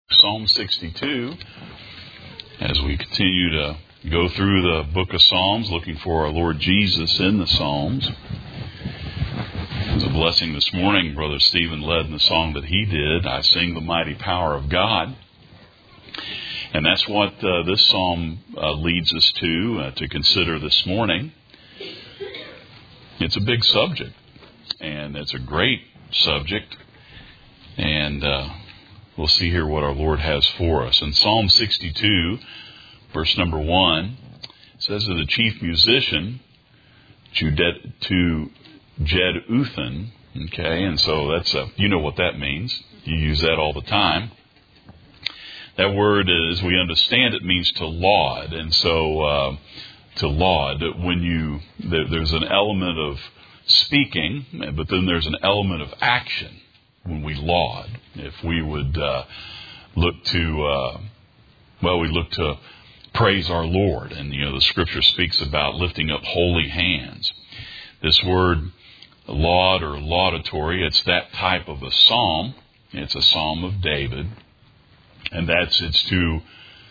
Psalm 62, as we continue to go through the book of Psalms, looking for our Lord Jesus in the Psalms. It was a blessing this morning. Brother Stephen led in the song that he did, I Sing the Mighty Power of God. And that's what this psalm leads us to consider this morning. It's a big subject, and it's a great subject, and we'll see here what our Lord has for us. In Psalm 62, verse number 1, it says of the chief musician, to Jeduthun, okay, and so that's you know what that means. You use that all the time. That word, as we understand it, means to laud, and so to laud, when there's an element of speaking, but then there's an element of action when we laud. If we would look to praise our Lord, and the Scripture speaks about lifting up holy hands. This word laud or laudatory, it's that type of a psalm. It's a psalm of David, and it's to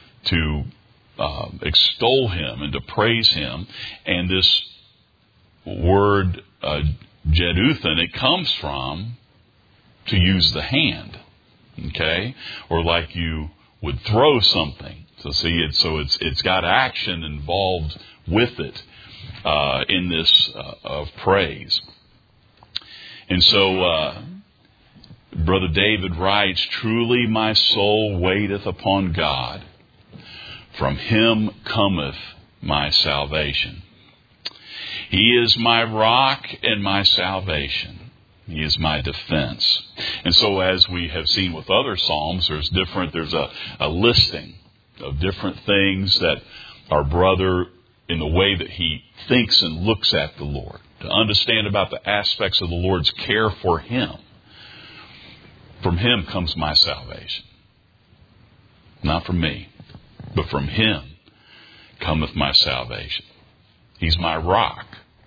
extol him and to praise him. And this word Jeduthun, it comes from to use the hand, okay, or like you would throw something. So see, it's got action involved with it in this of praise. And so Brother David writes, "Truly my soul waiteth upon God. From him cometh my salvation. He is my rock and my salvation. He is my defense." And so as we have seen with other psalms, there's a listing of different things that our brother, in the way that he thinks and looks at the Lord, to understand about the aspects of the Lord's care for him. From him comes my salvation. Not from me, but from him cometh my salvation. He's my rock.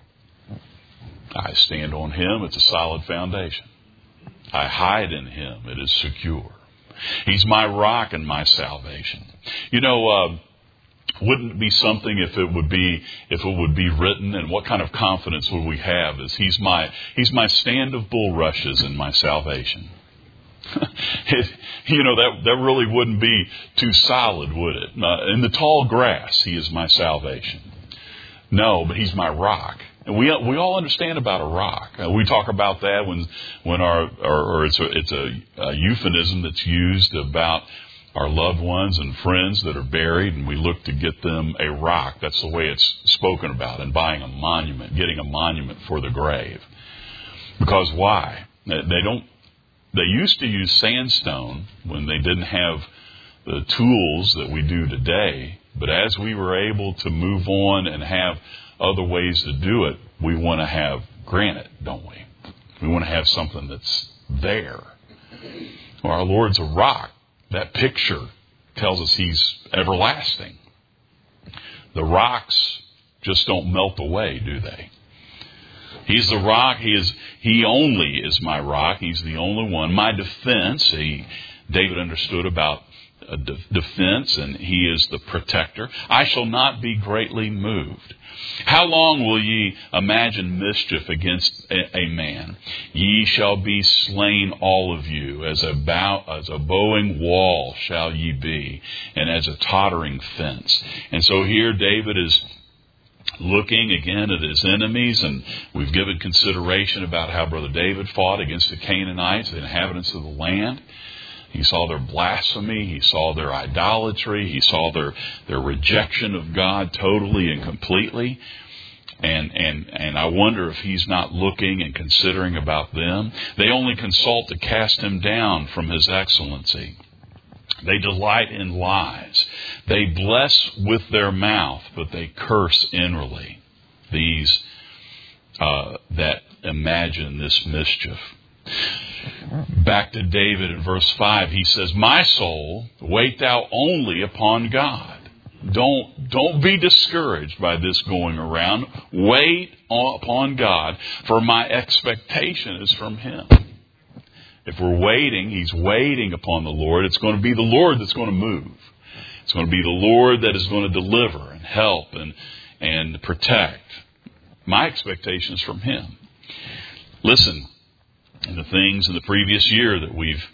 I stand on him. It's a solid foundation. I hide in him. It is secure. He's my rock and my salvation. Wouldn't it be something if it would be written, and what kind of confidence would we have as he's my stand of bulrushes and my salvation? That really wouldn't be too solid, would it? In the tall grass, he is my salvation. No, but he's my rock. And we all understand about a rock. We talk about that when it's a euphemism that's used about our loved ones and friends that are buried, and we look to get them a rock. That's the way it's spoken about, and buying a monument, getting a monument for the grave. Because why? They used to use sandstone when they didn't have the tools that we do today. But as we were able to move on and have other ways to do it, we want to have granite, don't we? We want to have something that's there. Well, our Lord's a rock. That picture tells us he's everlasting. The rocks just don't melt away, do they? He's the rock. He only is my rock. He's the only one. My defense. David understood about defense, and he is the protector. I shall not be greatly moved. How long will ye imagine mischief against a man? Ye shall be slain, all of you. As a bowing wall shall ye be, and as a tottering fence. And so here David is looking again at his enemies, and we've given consideration about how Brother David fought against the Canaanites, the inhabitants of the land. He saw their blasphemy. He saw their idolatry. He saw their rejection of God totally and completely. And I wonder if he's not looking and considering about them. They only consult to cast him down from his excellency. They delight in lies. They bless with their mouth, but they curse inwardly. These that imagine this mischief. Back to David in verse 5, he says, "My soul, wait thou only upon God." Don't be discouraged by this going around. Wait upon God, for my expectation is from him. If we're waiting, He's waiting upon the Lord. It's going to be the Lord that's going to move. It's going to be the Lord that is going to deliver and help and protect. My expectation is from Him. Listen, in the things in the previous year that we've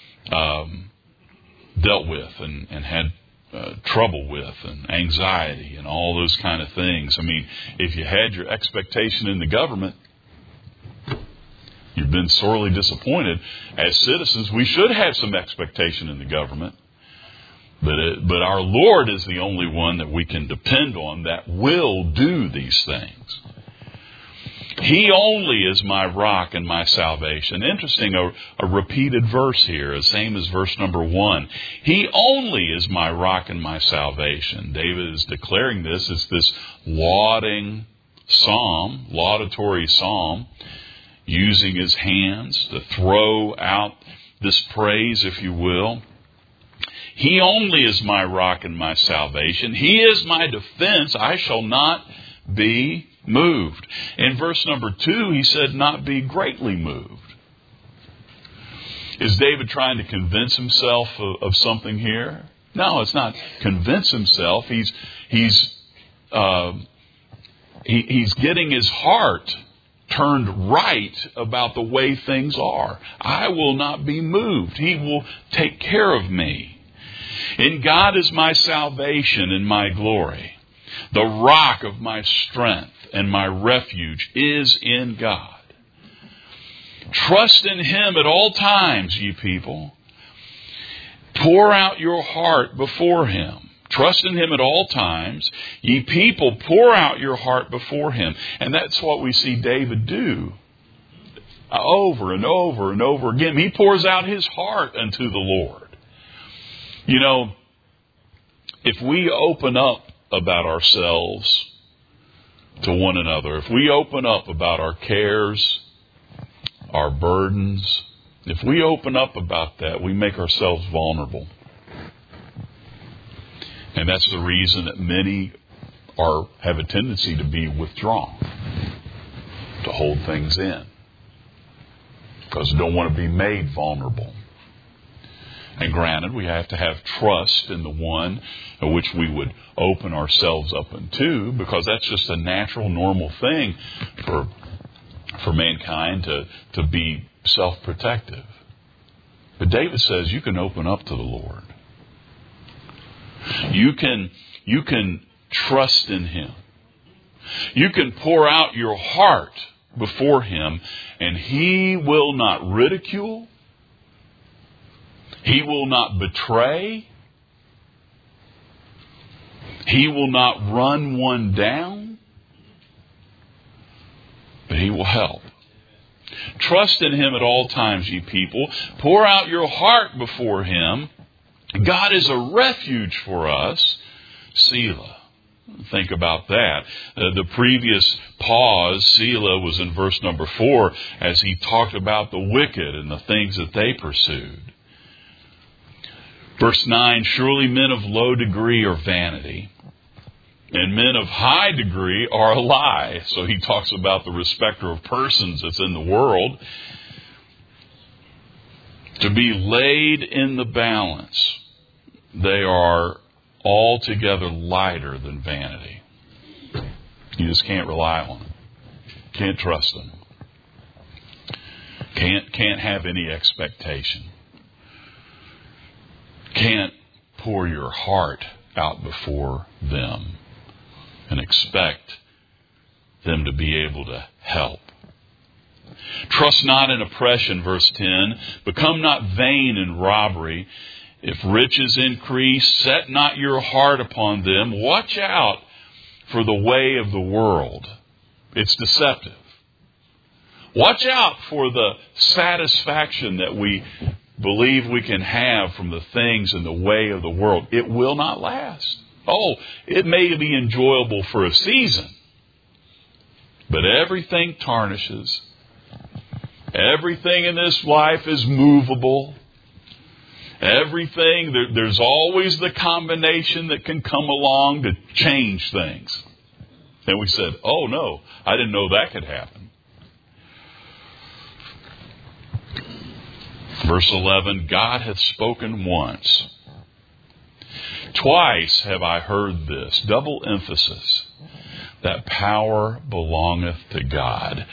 dealt with and had trouble with, and anxiety and all those kind of things. I mean, if you had your expectation in the government, you've been sorely disappointed. As citizens, we should have some expectation in the government. But our Lord is the only one that we can depend on that will do these things. He only is my rock and my salvation. Interesting, a repeated verse here, the same as verse number 1. He only is my rock and my salvation. David is declaring this as this laudatory psalm, using his hands to throw out this praise, if you will. He only is my rock and my salvation. He is my defense. I shall not be moved. In verse number 2, he said, not be greatly moved. Is David trying to convince himself of something here? No, it's not convince himself. He's getting his heart turned right about the way things are. I will not be moved. He will take care of me. In God is my salvation and my glory. The rock of my strength and my refuge is in God. Trust in Him at all times, ye people. Pour out your heart before Him. Trust in Him at all times. Ye people, pour out your heart before Him. And that's what we see David do over and over and over again. He pours out his heart unto the Lord. You know, if we open up about ourselves to one another, if we open up about our cares, our burdens, if we open up about that, we make ourselves vulnerable. And that's the reason that many have a tendency to be withdrawn, to hold things in, because they don't want to be made vulnerable. And granted, we have to have trust in the one in which we would open ourselves up unto, because that's just a natural, normal thing for mankind to be self-protective. But David says you can open up to the Lord. You can trust in Him. You can pour out your heart before Him, and He will not ridicule. He will not betray. He will not run one down. But He will help. Trust in Him at all times, ye people. Pour out your heart before Him. God is a refuge for us. Selah. Think about that. The previous pause, Selah, was in verse number 4 as he talked about the wicked and the things that they pursued. Verse 9, surely men of low degree are vanity, and men of high degree are a lie. So he talks about the respecter of persons that's in the world. To be laid in the balance, they are altogether lighter than vanity. You just can't rely on them. Can't trust them. Can't have any expectation. Can't pour your heart out before them and expect them to be able to help. Trust not in oppression, verse 10. Become not vain in robbery. If riches increase, set not your heart upon them. Watch out for the way of the world. It's deceptive. Watch out for the satisfaction that we believe we can have from the things in the way of the world. It will not last. Oh, it may be enjoyable for a season, but everything tarnishes. Everything in this life is movable. Everything, there's always the combination that can come along to change things. And we said, oh no, I didn't know that could happen. Verse 11, God hath spoken once. Twice have I heard this. Double emphasis. That power belongeth to God.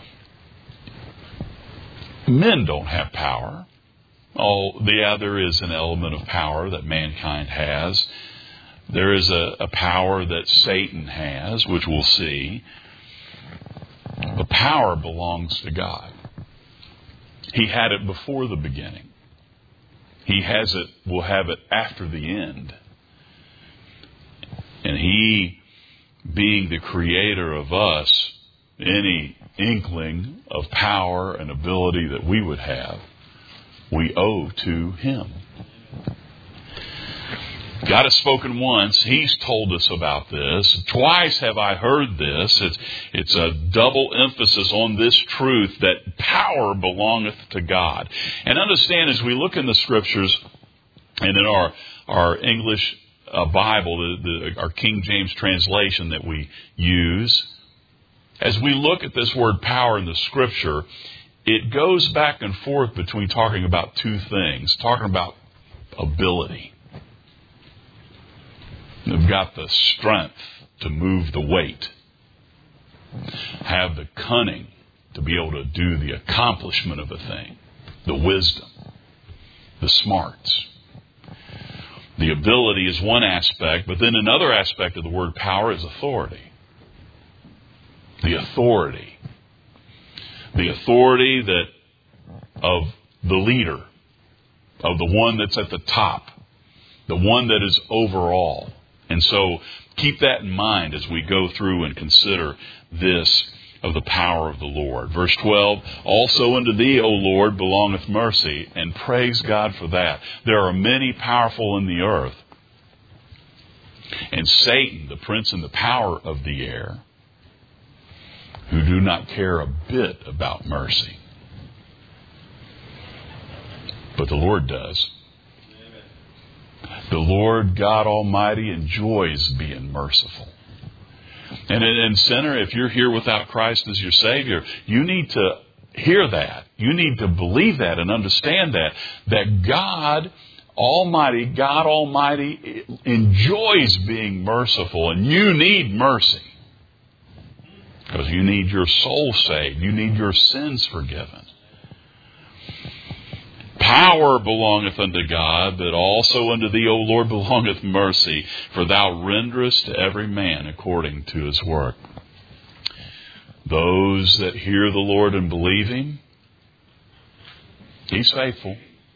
Men don't have power. There is an element of power that mankind has. There is a power that Satan has, which we'll see. The power belongs to God. He had it before the beginning. He has it, will have it after the end. And He, being the creator of us, any inkling of power and ability that we would have, we owe to Him. God has spoken once. He's told us about this. Twice have I heard this. It's a double emphasis on this truth that power belongeth to God. And understand, as we look in the Scriptures and in our English Bible, our King James translation that we use, as we look at this word power in the Scripture, it goes back and forth between talking about two things. Talking about ability. They've got the strength to move the weight. Have the cunning to be able to do the accomplishment of a thing. The wisdom. The smarts. The ability is one aspect, but then another aspect of the word power is authority. The authority. The authority of the leader. Of the one that's at the top. The one that is over all. And so keep that in mind as we go through and consider this of the power of the Lord. Verse 12, also unto thee, O Lord, belongeth mercy, and praise God for that. There are many powerful in the earth, and Satan, the prince and the power of the air, who do not care a bit about mercy. But the Lord does. The Lord God Almighty enjoys being merciful. And sinner, if you're here without Christ as your Savior, you need to hear that. You need to believe that and understand that God Almighty enjoys being merciful, and you need mercy. Because you need your soul saved. You need your sins forgiven. Power belongeth unto God, but also unto thee, O Lord, belongeth mercy, for thou renderest to every man according to his work. Those that hear the Lord and believe Him, He's faithful.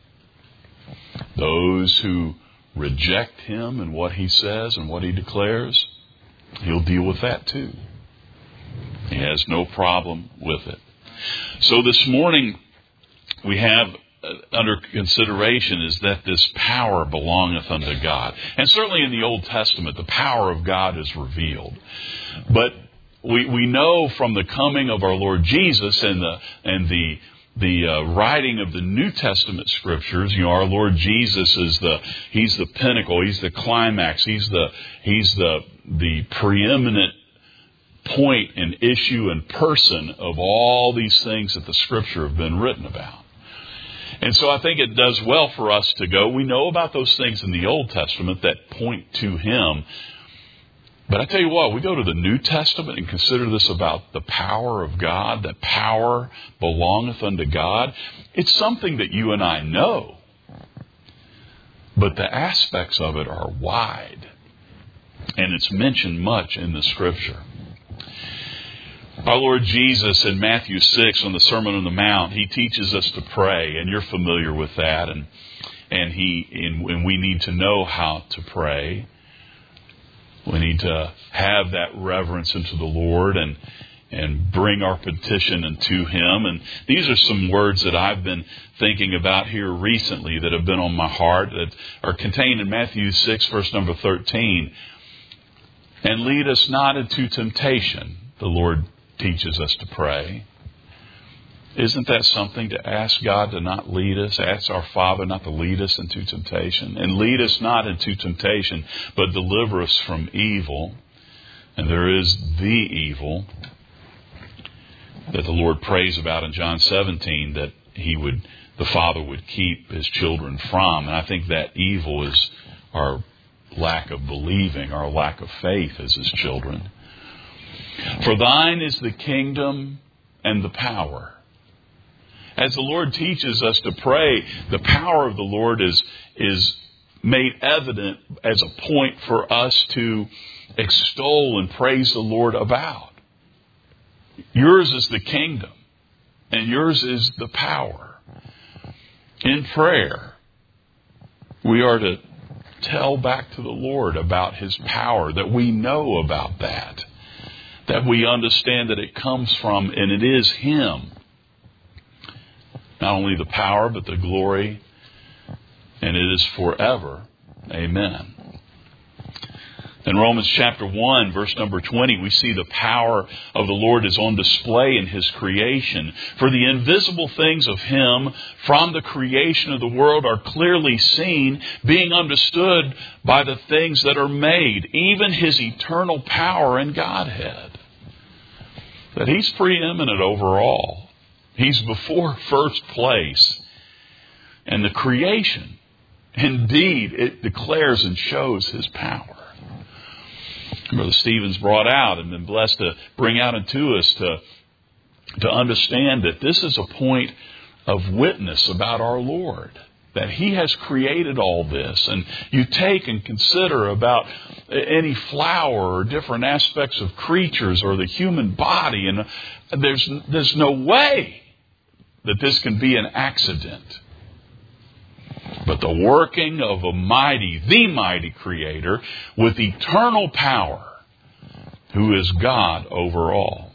Those who reject Him and what He says and what He declares, He'll deal with that too. He has no problem with it. So this morning we have under consideration is that this power belongeth unto God. And certainly in the Old Testament, the power of God is revealed. But we know from the coming of our Lord Jesus and the writing of the New Testament Scriptures, our Lord Jesus He's the pinnacle, He's the climax, He's the preeminent point and issue and person of all these things that the Scripture have been written about. And so I think it does well for us to go. We know about those things in the Old Testament that point to Him. But I tell you what, we go to the New Testament and consider this about the power of God, that power belongeth unto God. It's something that you and I know. But the aspects of it are wide. And it's mentioned much in the Scripture. Our Lord Jesus in Matthew 6 on the Sermon on the Mount, He teaches us to pray, and you're familiar with that, and we need to know how to pray. We need to have that reverence into the Lord and bring our petition unto Him. And these are some words that I've been thinking about here recently that have been on my heart that are contained in Matthew 6, verse number 13. And lead us not into temptation, the Lord teaches us to pray. Isn't that something to ask God to not lead us? Ask our Father not to lead us into temptation. And lead us not into temptation, but deliver us from evil. And there is the evil that the Lord prays about in John 17, that the Father would keep His children from. And I think that evil is our lack of believing, our lack of faith as His children. For thine is the kingdom and the power. As the Lord teaches us to pray, the power of the Lord is made evident as a point for us to extol and praise the Lord about. Yours is the kingdom, and yours is the power. In prayer, we are to tell back to the Lord about His power, that we know about that we understand that it comes from, and it is Him. Not only the power, but the glory, and it is forever. Amen. In Romans chapter 1, verse number 20, we see the power of the Lord is on display in His creation. For the invisible things of Him from the creation of the world are clearly seen, being understood by the things that are made, even His eternal power and Godhead. That He's preeminent over all. He's before first place. And the creation, indeed, it declares and shows His power. Brother Stevens brought out and been blessed to bring out into us to understand that this is a point of witness about our Lord, that He has created all this. And you take and consider about any flower or different aspects of creatures or the human body, and there's no way that this can be an accident. But the working of the mighty Creator with eternal power, who is God over all.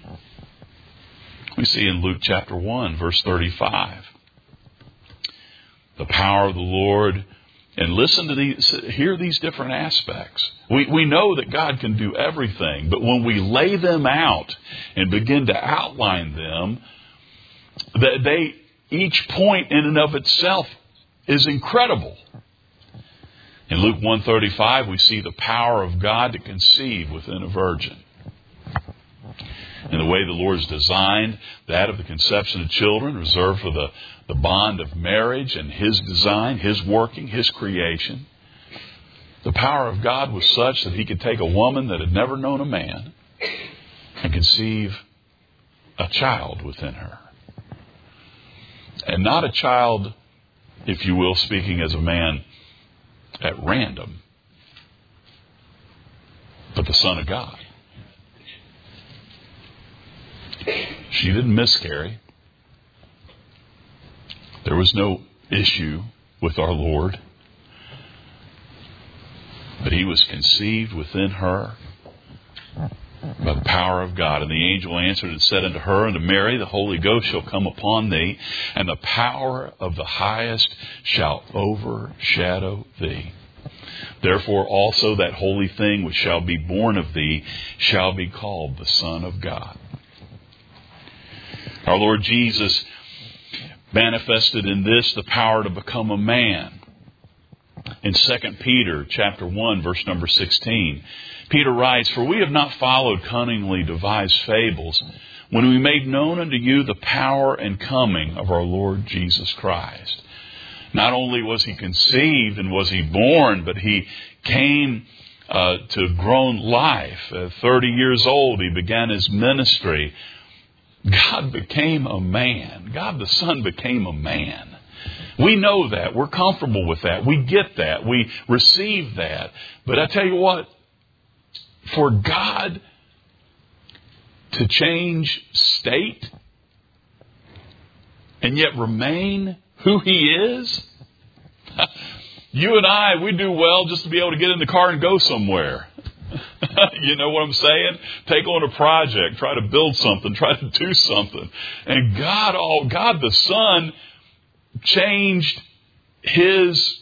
We see in Luke chapter 1, verse 35, the power of the Lord. And listen to these, hear these different aspects. We know that God can do everything, but when we lay them out and begin to outline them, that each point in and of itself is incredible. In Luke 1:35, we see the power of God to conceive within a virgin. And the way the Lord's designed that of the conception of children, reserved for the bond of marriage, and His design, His working, His creation. The power of God was such that He could take a woman that had never known a man and conceive a child within her. And not a child, if you will, speaking as a man, at random, but the Son of God. She didn't miscarry. There was no issue with our Lord. But He was conceived within her by the power of God. And the angel answered and said unto her and to Mary, the Holy Ghost shall come upon thee, and the power of the highest shall overshadow thee. Therefore also that holy thing which shall be born of thee shall be called the Son of God. Our Lord Jesus manifested in this the power to become a man. In 2 Peter chapter 1, verse number 16, Peter writes, For we have not followed cunningly devised fables, when we made known unto you the power and coming of our Lord Jesus Christ. Not only was He conceived and was He born, but He came to grown life. At 30 years old, He began His ministry. God became a man. God the Son became a man. We know that. We're comfortable with that. We get that. We receive that. But I tell you what, for God to change state and yet remain who He is, you and I, we do well just to be able to get in the car and go somewhere. You know what I'm saying? Take on a project, try to build something, try to do something. And God the Son changed His,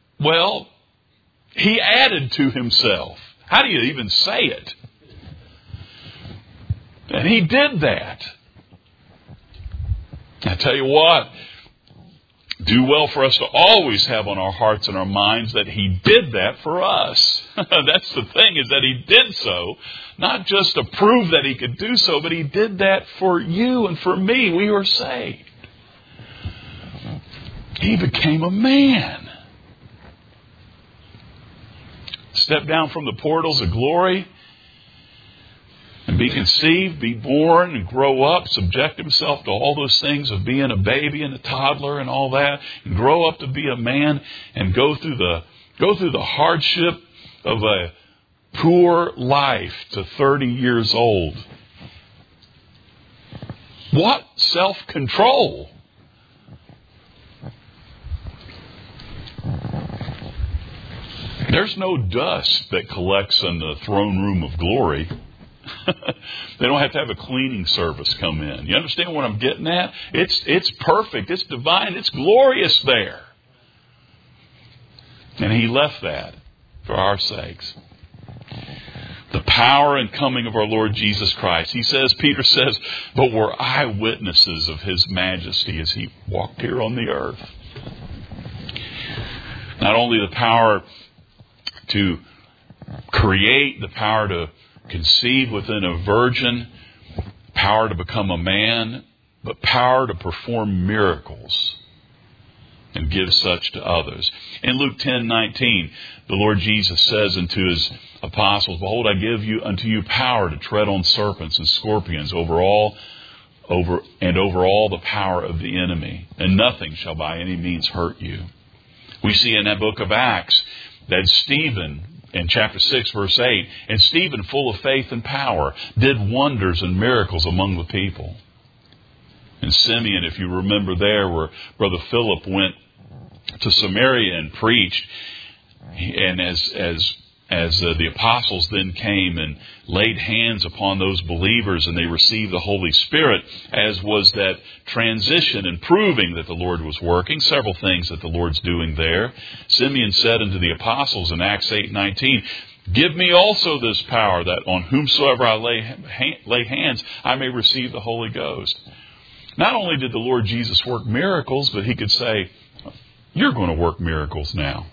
He added to Himself. How do you even say it? And He did that. I tell you what, do well for us to always have on our hearts and our minds that He did that for us. That's the thing, is that He did so, not just to prove that He could do so, but He did that for you and for me. We were saved. He became a man. Step down from the portals of glory and be conceived, be born, and grow up, subject himself to all those things of being a baby and a toddler and all that, and grow up to be a man and go through the hardship of a poor life to 30 years old. What self-control! There's no dust that collects in the throne room of glory. They don't have to have a cleaning service come in. You understand what I'm getting at? It's perfect. It's divine. It's glorious there. And he left that for our sakes. The power and coming of our Lord Jesus Christ. Peter says, but we're eyewitnesses of his majesty as he walked here on the earth. Not only the power to create, the power to conceive within a virgin, power to become a man, but power to perform miracles and give such to others. In Luke 10:19, the Lord Jesus says unto his apostles, behold, I give unto you power to tread on serpents and scorpions over all the power of the enemy, and nothing shall by any means hurt you. We see in that book of Acts that Stephen, in chapter 6, verse 8, and Stephen, full of faith and power, did wonders and miracles among the people. And Simeon, if you remember there, where Brother Philip went to Samaria and preached, and as the apostles then came and laid hands upon those believers and they received the Holy Spirit, as was that transition and proving that the Lord was working, several things that the Lord's doing there. Simeon said unto the apostles in Acts 8:19, give me also this power, that on whomsoever I lay hands, I may receive the Holy Ghost. Not only did the Lord Jesus work miracles, but he could say, you're going to work miracles now.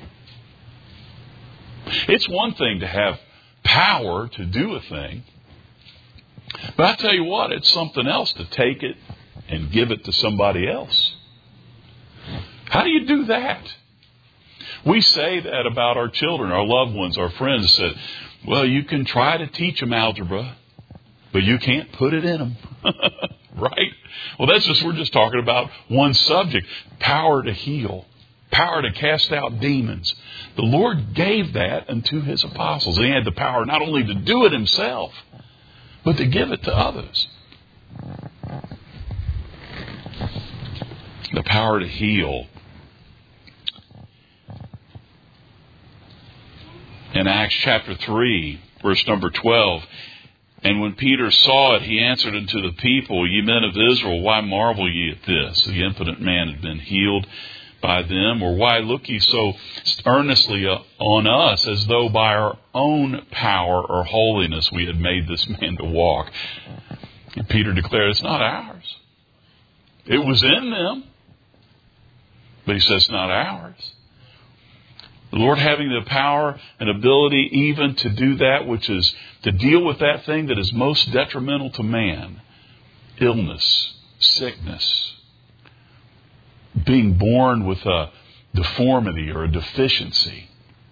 It's one thing to have power to do a thing. But I tell you what, it's something else to take it and give it to somebody else. How do you do that? We say that about our children, our loved ones, our friends. Said, well, you can try to teach them algebra, but you can't put it in them. Right? Well, we're just talking about one subject. Power to heal. Power to cast out demons. The Lord gave that unto his apostles. He had the power not only to do it himself, but to give it to others. The power to heal. In Acts chapter 3, verse number 12, and when Peter saw it, he answered unto the people, ye men of Israel, why marvel ye at this? The impotent man had been healed by them, or why look ye so earnestly on us, as though by our own power or holiness we had made this man to walk? And Peter declared, it's not ours. It was in them, but he says it's not ours. The Lord having the power and ability even to do that which is to deal with that thing that is most detrimental to man. Illness, sickness, being born with a deformity or a deficiency.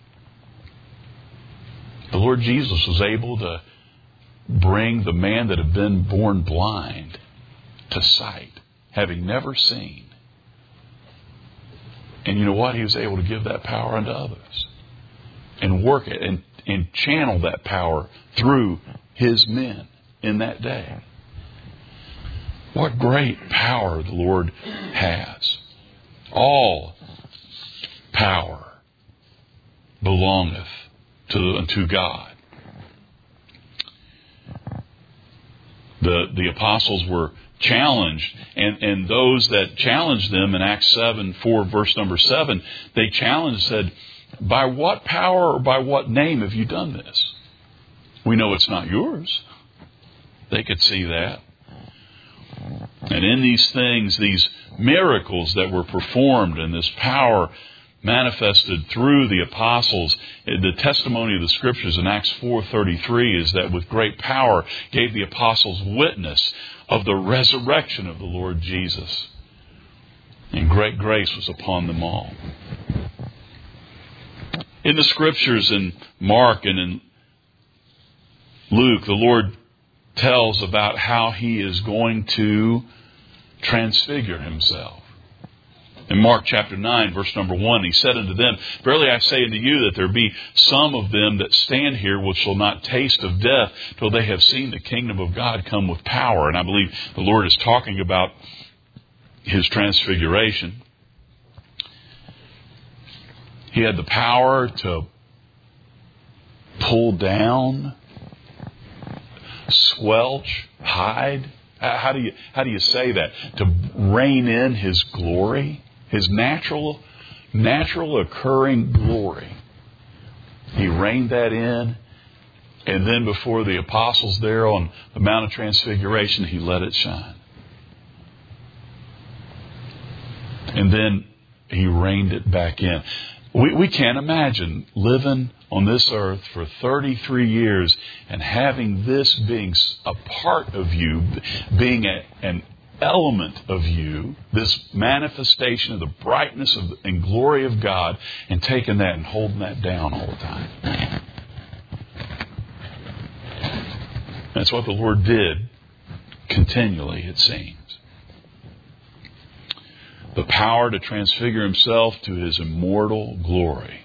The Lord Jesus was able to bring the man that had been born blind to sight, having never seen. And you know what? He was able to give that power unto others and work it and channel that power through his men in that day. What great power the Lord has. All power belongeth unto God. The apostles were challenged, and those that challenged them in Acts 4 verse number 7, they challenged, said, by what power or by what name have you done this? We know it's not yours. They could see that. And in these things, these miracles that were performed and this power manifested through the apostles, the testimony of the Scriptures in Acts 4:33 is that with great power gave the apostles witness of the resurrection of the Lord Jesus. And great grace was upon them all. In the Scriptures in Mark and in Luke, the Lord tells about how He is going to transfigure Himself. In Mark chapter 9, verse number 1, He said unto them, Verily I say unto you that there be some of them that stand here which shall not taste of death till they have seen the kingdom of God come with power. And I believe the Lord is talking about His transfiguration. He had the power to pull down, squelch, hide. How do you say that? To rein in His glory, His natural occurring glory. He reined that in, and then before the apostles there on the Mount of Transfiguration, He let it shine. And then He reined it back in. We can't imagine living on this earth for 33 years and having this being a part of you, being an element of you, this manifestation of the brightness and glory of God, and taking that and holding that down all the time. That's what the Lord did continually, it seems. The power to transfigure Himself to His immortal glory.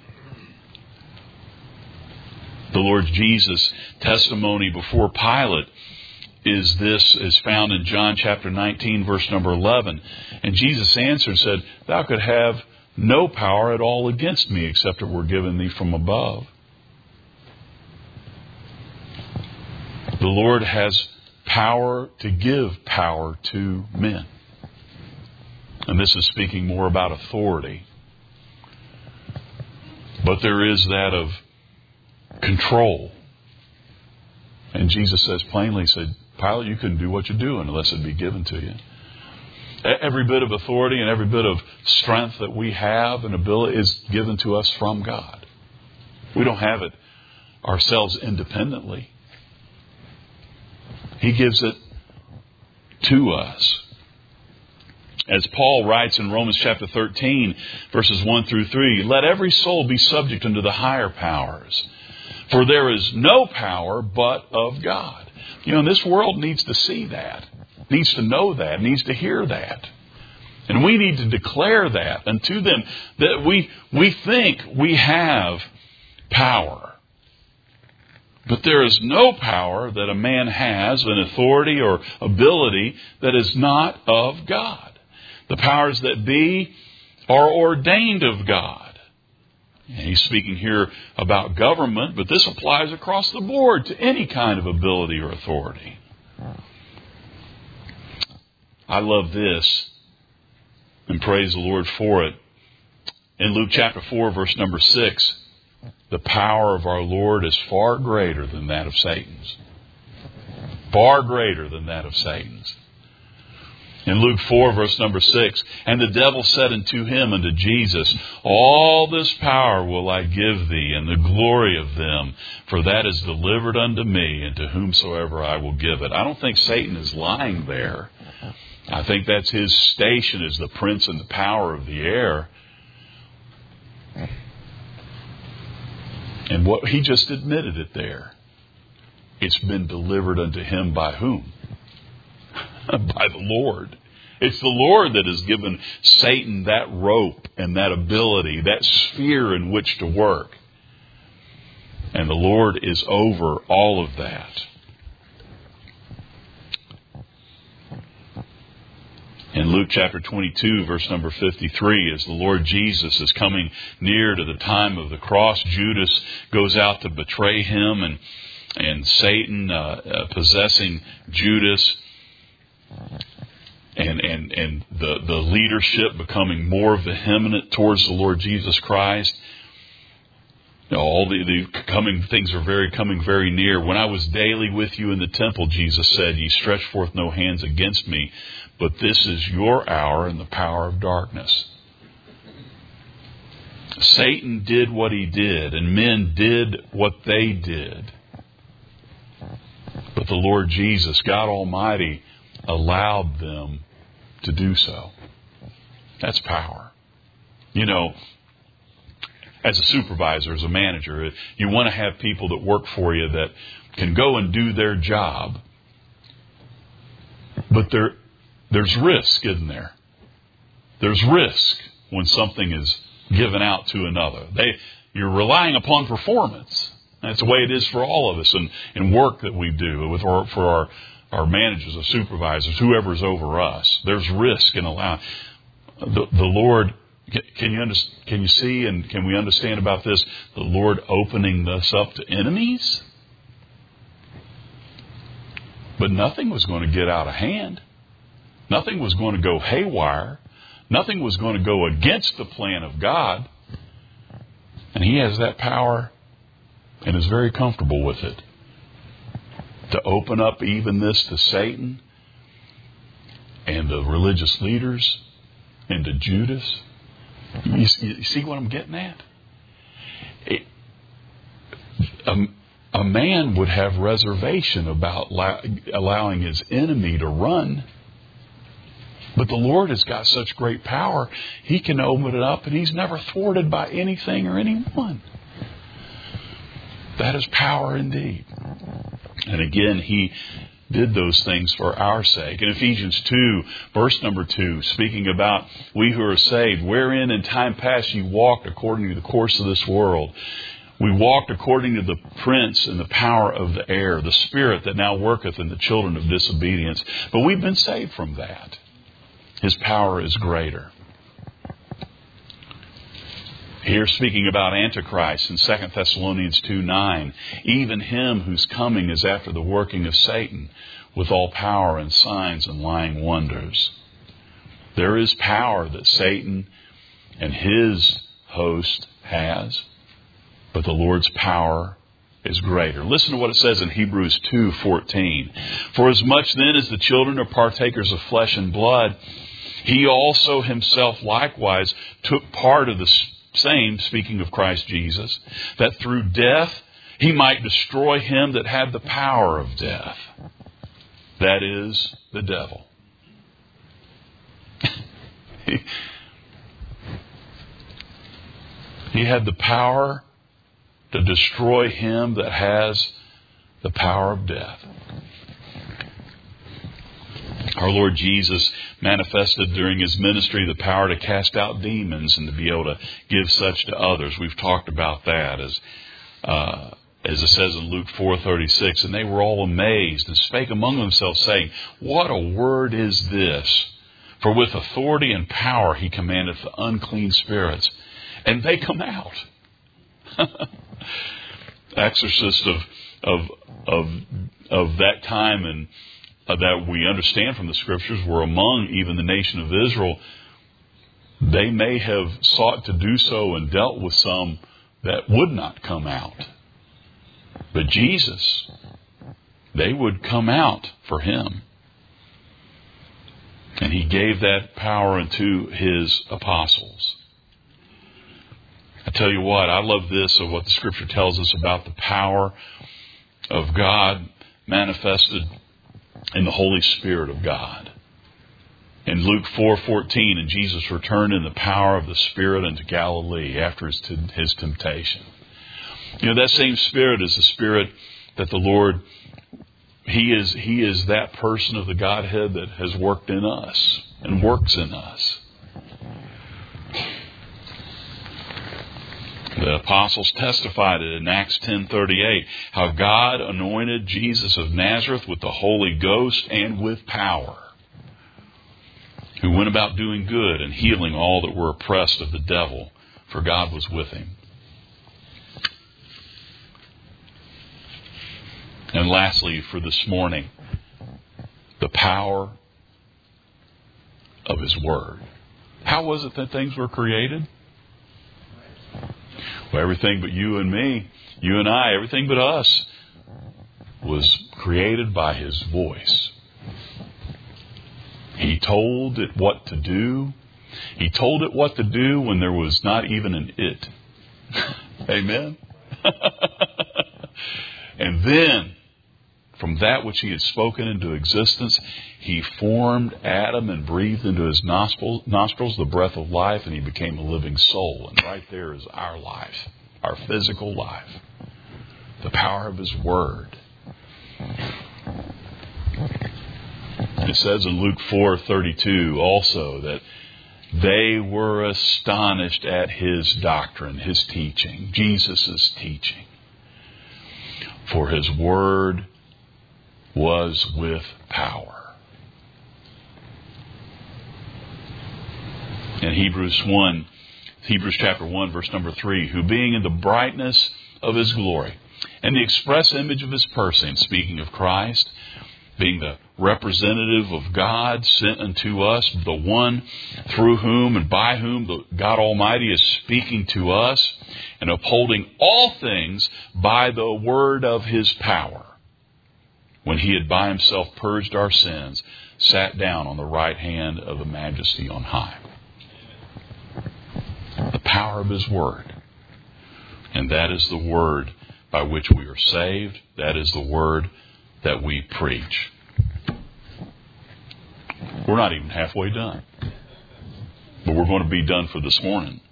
The Lord Jesus' testimony before Pilate is found in John chapter 19, verse number 11. And Jesus answered and said, Thou could have no power at all against me except it were given thee from above. The Lord has power to give power to men. And this is speaking more about authority. But there is that of control. And Jesus says plainly, He said, Pilate, you couldn't do what you're doing unless it be given to you. Every bit of authority and every bit of strength that we have and ability is given to us from God. We don't have it ourselves independently. He gives it to us. As Paul writes in Romans chapter 13, verses 1 through 3, Let every soul be subject unto the higher powers, for there is no power but of God. And this world needs to see that, needs to know that, needs to hear that. And we need to declare that unto them, that we think we have power. But there is no power that a man has, an authority or ability, that is not of God. The powers that be are ordained of God. And He's speaking here about government, but this applies across the board to any kind of ability or authority. I love this and praise the Lord for it. In Luke chapter 4, verse number 6, the power of our Lord is far greater than that of Satan's. Far greater than that of Satan's. In Luke 4, verse number 6, And the devil said unto him, unto Jesus, All this power will I give thee, and the glory of them, for that is delivered unto me, and to whomsoever I will give it. I don't think Satan is lying there. I think that's his station as the prince and the power of the air. And what he just admitted it there. It's been delivered unto him by whom? By the Lord. It's the Lord that has given Satan that rope and that ability, that sphere in which to work. And the Lord is over all of that. In Luke chapter 22, verse number 53, as the Lord Jesus is coming near to the time of the cross, Judas goes out to betray Him, and Satan possessing Judas, and the leadership becoming more vehement towards the Lord Jesus Christ. All the coming things are coming very near. When I was daily with you in the temple, Jesus said, Ye stretch forth no hands against me, but this is your hour and the power of darkness. Satan did what he did, and men did what they did. But the Lord Jesus, God Almighty, allowed them to do so. That's power. You know, as a supervisor, as a manager, you want to have people that work for you that can go and do their job. But there's risk, isn't there? There's risk when something is given out to another. You're relying upon performance. That's the way it is for all of us in work that we do for our managers, our supervisors, whoever's over us. There's risk in allowing the Lord. Can you see and can we understand about this? The Lord opening us up to enemies? But nothing was going to get out of hand. Nothing was going to go haywire. Nothing was going to go against the plan of God. And He has that power and is very comfortable with it. To open up even this to Satan and the religious leaders and to Judas. You see what I'm getting at? A man would have reservation about allowing his enemy to run. But the Lord has got such great power, He can open it up and He's never thwarted by anything or anyone. That is power indeed. And again, He did those things for our sake. In Ephesians 2, verse number 2, speaking about we who are saved, wherein in time past you walked according to the course of this world. We walked according to the prince and the power of the air, the spirit that now worketh in the children of disobedience. But we've been saved from that. His power is greater. Here speaking about Antichrist in 2 Thessalonians 2:9, even him whose coming is after the working of Satan with all power and signs and lying wonders. There is power that Satan and his host has, but the Lord's power is greater. Listen to what it says in Hebrews 2:14. For as much then as the children are partakers of flesh and blood, He also Himself likewise took part of the same, speaking of Christ Jesus, that through death He might destroy him that had the power of death. That is, the devil. He had the power to destroy him that has the power of death. Our Lord Jesus manifested during His ministry the power to cast out demons and to be able to give such to others. We've talked about that as it says in Luke 4:36. And they were all amazed and spake among themselves, saying, What a word is this? For with authority and power He commandeth the unclean spirits, and they come out. Exorcists of that time and that we understand from the Scriptures were among even the nation of Israel. They may have sought to do so and dealt with some that would not come out. But Jesus, they would come out for Him. And He gave that power unto His apostles. I tell you what, I love this of what the Scripture tells us about the power of God manifested in the Holy Spirit of God. In Luke 4:14, and Jesus returned in the power of the Spirit unto Galilee after his temptation. You know, that same Spirit is the Spirit that the Lord, He is that person of the Godhead that has worked in us and works in us. The apostles testified it in Acts 10:38, how God anointed Jesus of Nazareth with the Holy Ghost and with power, who went about doing good and healing all that were oppressed of the devil, for God was with Him. And lastly, for this morning, the power of His Word. How was it that things were created? Well, everything but you and me, you and I, everything but us was created by His voice. He told it what to do. He told it what to do when there was not even an it. Amen? And then, from that which he had spoken into existence, he formed Adam and breathed into his nostrils the breath of life, and he became a living soul. And right there is our life, our physical life. The power of his word. It says in Luke 4:32 also that they were astonished at his doctrine, his teaching, Jesus' teaching. For his word was with power. In Hebrews chapter 1, verse number 3, who being in the brightness of his glory and the express image of his person, speaking of Christ, being the representative of God sent unto us, the one through whom and by whom God Almighty is speaking to us and upholding all things by the word of his power, when he had by himself purged our sins, sat down on the right hand of the Majesty on high. The power of his word. And that is the word by which we are saved. That is the word that we preach. We're not even halfway done. But we're going to be done for this morning.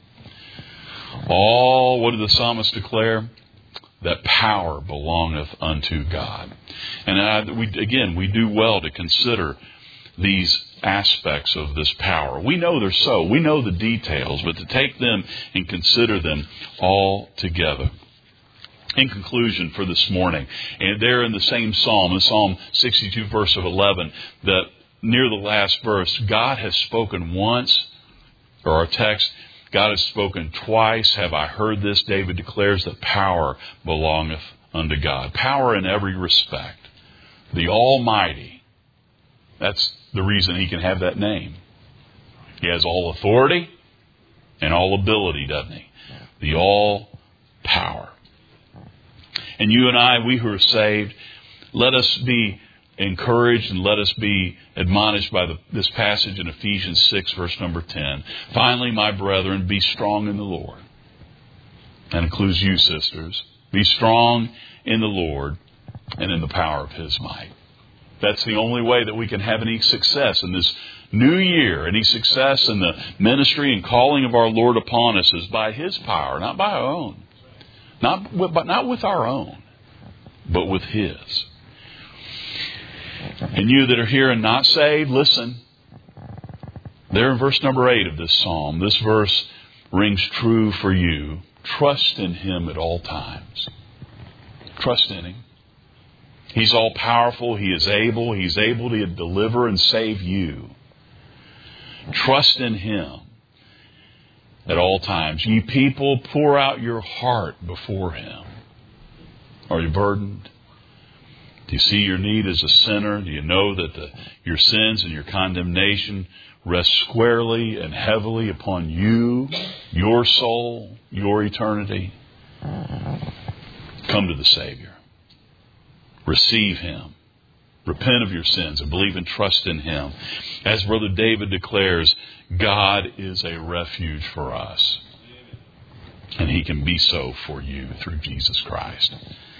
What did the psalmist declare? That power belongeth unto God. And we do well to consider these aspects of this power. We know they're so. We know the details, but to take them and consider them all together. In conclusion for this morning, and there in the same psalm, in Psalm 62, verse of 11, that near the last verse, God has spoken once, or our text, God has spoken twice. Have I heard this? David declares that power belongeth unto God. Power in every respect. The Almighty. That's the reason he can have that name. He has all authority and all ability, doesn't he? The all power. And you and I, we who are saved, let us be encouraged and let us be admonished by this passage in Ephesians 6, verse number 10. Finally, my brethren, be strong in the Lord. That includes you, sisters. Be strong in the Lord and in the power of his might. That's the only way that we can have any success in this new year, any success in the ministry and calling of our Lord upon us is by his power, not by our own. Not with our own, but with his. And you that are here and not saved, listen. There in verse number 8 of this psalm, this verse rings true for you. Trust in him at all times. Trust in him. He's all powerful. He is able. He's able to deliver and save you. Trust in him at all times. Ye people, pour out your heart before him. Are you burdened? Do you see your need as a sinner? Do you know that your sins and your condemnation rest squarely and heavily upon you, your soul, your eternity? Come to the Savior. Receive him. Repent of your sins and believe and trust in him. As Brother David declares, God is a refuge for us. And he can be so for you through Jesus Christ.